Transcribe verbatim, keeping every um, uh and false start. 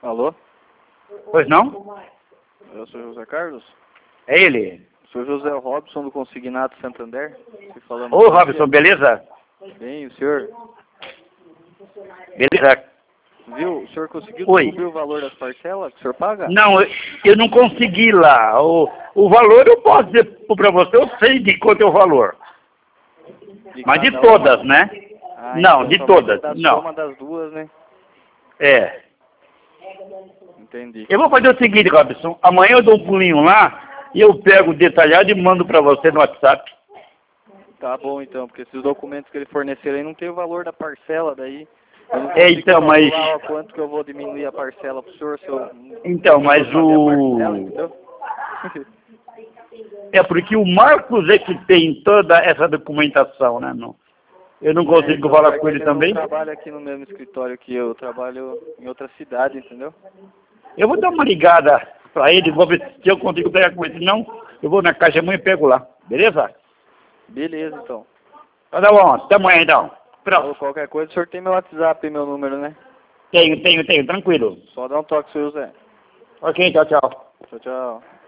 Alô? Pois não? Eu sou José Carlos. É ele. Sou José Robson do Consignato Santander. Se falamos Ô, Robson, beleza? bem, o senhor? Beleza. Viu? O senhor conseguiu Oi. descobrir o valor das parcelas que o senhor paga? Não, eu, eu não consegui lá. O, o valor eu posso dizer pra você, eu sei de quanto é o valor. De Mas de cada todas, uma? né? Ah, Não, então de só vai todas, dar não. soma das duas, né? É. Entendi. Eu vou fazer o seguinte, Robson. Amanhã eu dou um pulinho lá e eu pego detalhado e mando pra você no WhatsApp. Tá bom então, porque esses documentos que ele fornecer aí não tem o valor da parcela, daí eu não É, consigo então, mas... calcular o quanto que eu vou diminuir a parcela pro senhor se eu Então, mas fazer a parcela, o... entendeu? É porque o Marcos é que tem toda essa documentação, né? Não, eu não É, consigo então, falar é com que ele ele também. não trabalha aqui no mesmo escritório que eu, eu trabalho em outra cidade, entendeu? Eu vou dar uma ligada pra ele, vou ver se eu consigo pegar com ele. Se não, eu vou na caixa amanhã e pego lá. Beleza? Beleza, então. Tá bom, até amanhã então. Pronto. Ou qualquer coisa, o senhor tem meu WhatsApp e meu número, né? Tenho, tenho, tenho, tranquilo. Só dá um toque, seu José. Ok, tchau, tchau. Tchau, tchau.